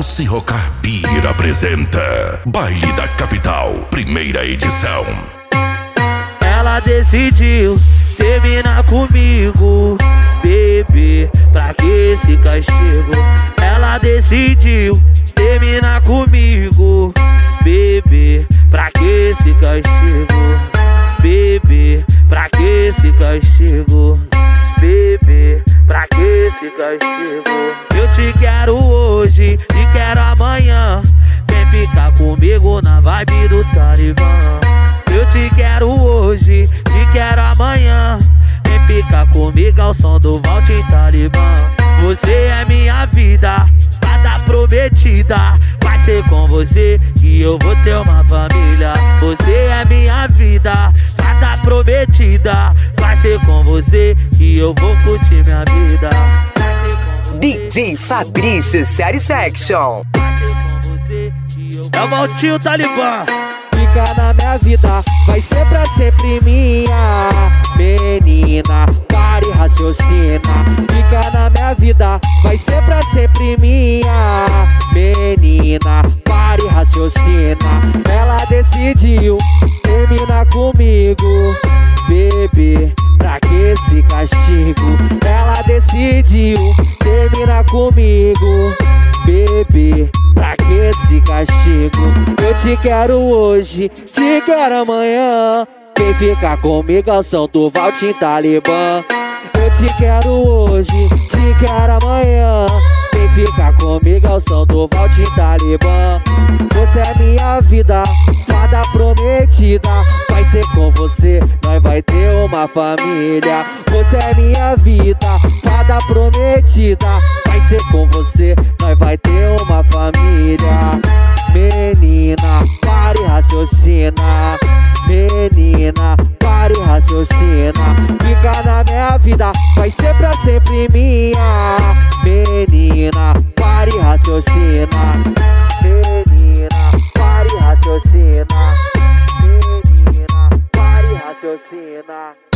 Doce Rocar Beer apresenta Baile da Capital, primeira edição. Ela decidiu terminar comigo, bebê, pra que esse castigo? Ela decidiu terminar comigo, bebê, pra que esse castigo? Bebê, pra que esse castigo? Bebê, pra que esse castigo? Eu te quero hoje, te quero amanhã. Vem ficar comigo na vibe do Talibã. Eu te quero hoje, te quero amanhã. Vem ficar comigo ao som do Vault Talibã. Você é minha vida, fada prometida. Vai ser com você que eu vou ter uma família. Você é minha vida, fada prometida. Vai ser com você que eu vou curtir minha vida. DJ Fabrício Satisfaction. Vai ser com você que eu vou... É o Vault Talibã. Fica na minha vida, vai ser pra sempre minha. Menina, pare e raciocina. Fica na minha vida, vai ser pra sempre minha. Menina, pare e raciocina. Ela decidiu terminar comigo, bebê, pra que esse castigo? Ela decidiu terminar comigo, bebê, pra que esse castigo? Eu te quero hoje, te quero amanhã. Vem ficar comigo ao som do Vault Talibã. Eu te quero hoje, te quero amanhã. Vem ficar comigo ao som do Vault Talibã. Você é minha vida, fada prometida. Vai ser com você, nós vai ter uma família. Você é minha vida, fada prometida. Vai ser com você, nós vai ter uma família. Menina, pare e raciocina. Menina, pare e raciocina. Fica na minha vida, vai ser pra sempre minha. Menina, pare e raciocina. Menina, pare e raciocina. Menina, pare e raciocina.